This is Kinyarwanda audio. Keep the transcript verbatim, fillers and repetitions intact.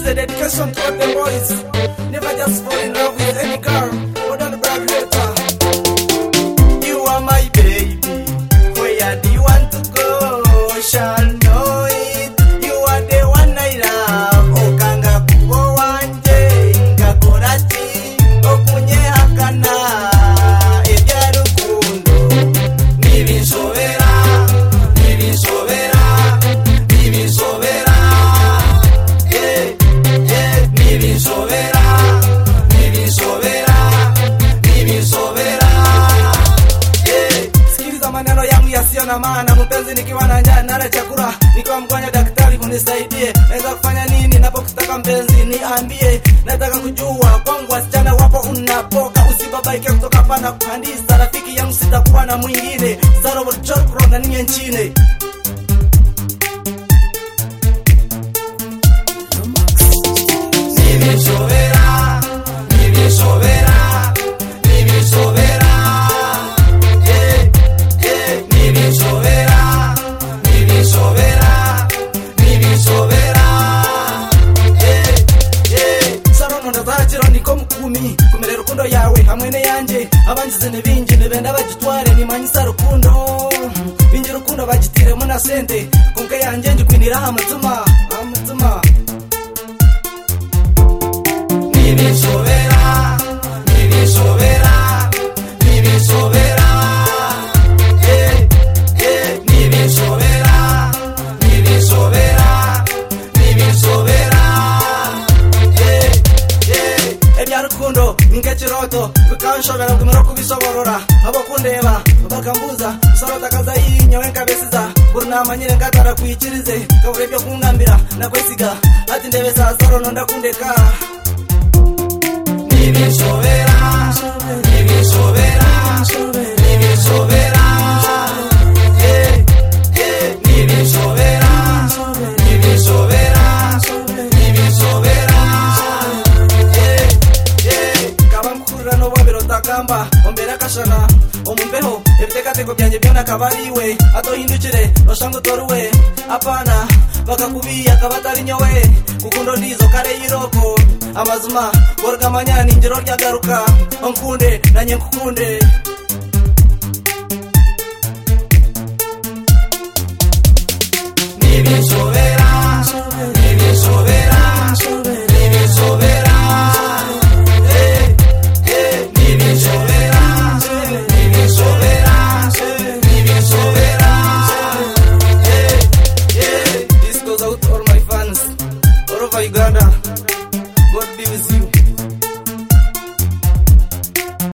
is a dedication to all the boys. Never just fall in love with any girl. Or don't brag later. You are my baby. Where do you want to go? Shall know it. You are the one I love. Okanga kubo wanje. Ngakorati. Okunye hakana. Ebyaru kundo. Nibi sobera. Nibi sobera. Nibi sobera. Eh, eh. Nibi sobera. Nibi sobera. Nibi sobera. Eh. Sikiliza maneno yangu yasiyo na maana. Mpenzi nikiwa na njaa nala chakula. Nikiwa mgonjwa daktari kunisaidie. Naweza kufanya nini napokutaka mpenzi niambie. Nataka kujua kwangu wasichana wapo unapoka. Usibabaike kutoka pana kuhandisa. Rafiki yangu sitakuwa na mwingine. Saro chokro na niye nchine. Nibi sobera. Nibi sobera. Nibi sobera. Eh, eh. Nibi sobera. Nibi sobera. Nibi sobera. Eh, eh. Saro nonda zachiro niko mukumi. Kumere rukundo yawe hamwene yanje. Abanjize nebinje nebenda bagitware nimanyisa rukundo. Binje rukundo bagitire muna sente. Konke yanje njikwinira amatuma. Amatuma. Nibi sobera. Nibi sobera. Nibi sobera. Eh, eh. Nibi sobera. Nibi sobera. Nibi sobera. Eh, eh. Ebyarukundo ngechiroto bikanshobera kumero kubisoborora abakundeba bakambuza sorota kaza yinyo enkabesiza burunama nyire ngatara kwikirize kabure byo kungambira nakwesiga ati ndebe sa soro nonda kundeka. Nibi sobera. Nibi sobera. Nibi sobera. Eh, eh. Nibi sobera. Nibi sobera. Nibi sobera. Eh, eh. Kaba mkurira no wabiro takamba ombera kashana omumbeho ebitekateko byanje byona kabariwe atohindukire oshango toruwe apana bakakubiya kabatari nyowe kukundo ndizo kare yiroko amazuma gorgamanya ninjiro ryagaruka onkunde nanye nkukunde. Nibi sobera. Nibi sobera. Nibi sobera. Eh, eh. Nibi sobera. Nibi sobera. Nibi sobera. Eh, eh. This goes out to all my fans all over Uganda.